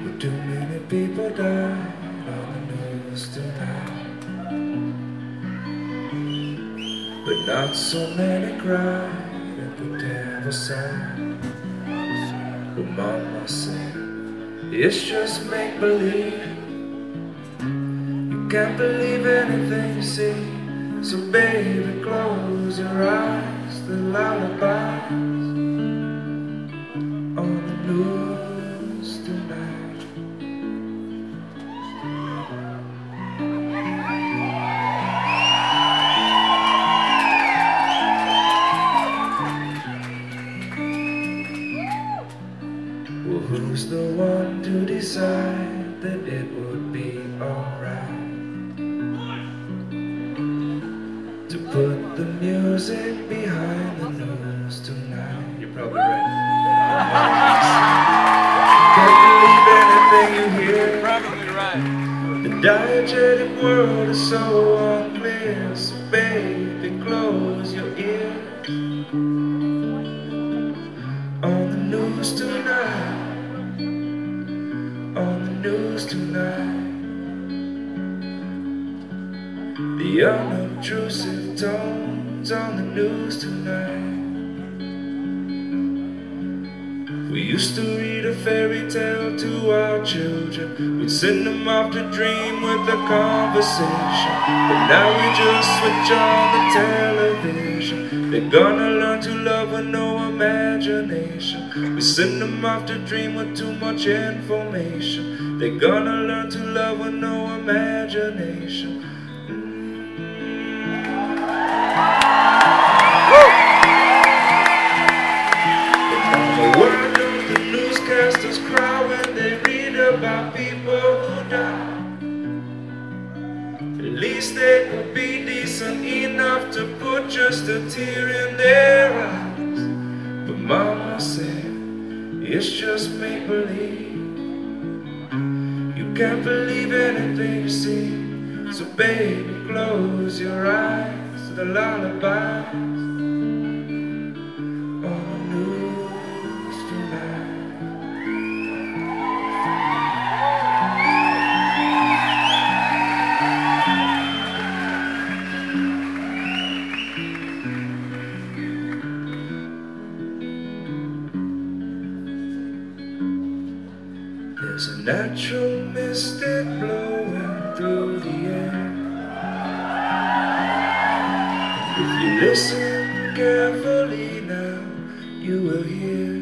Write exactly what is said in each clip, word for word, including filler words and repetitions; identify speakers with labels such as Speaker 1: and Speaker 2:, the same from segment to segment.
Speaker 1: But too many people died on the news tonight, but not so many cried at the devil's side. But Mama said, it's just make-believe. You can't believe anything you see. So baby, close your eyes. The lullabies on the news tonight. Well, who's the one to decide that it would be alright to put the music behind the news tonight? You're probably right. Can't believe anything you hear.
Speaker 2: You're probably right.
Speaker 1: The diegetic world is so unclear. So baby, close your ears. On the news tonight, on the news tonight, the unobtrusive tones on the news tonight. We used to read a fairy tale to our children. We'd send them off to dream with a conversation. But now we just switch on the television. They're gonna learn to love with no imagination. We send them off to dream with too much information. They're gonna learn to love with no imagination. Newscasters cry when they read about people who die. At least they could be decent enough to put just a tear in their eyes. But Mama said, it's just make-believe. You can't believe anything you see. So baby, close your eyes to the lullabies. There's a natural mystic blowing through the air. If you listen carefully now, you will hear.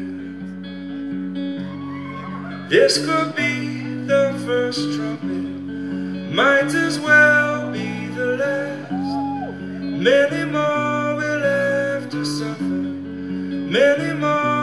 Speaker 1: This could be the first trumpet, might as well be the last. Many more will have to suffer, many more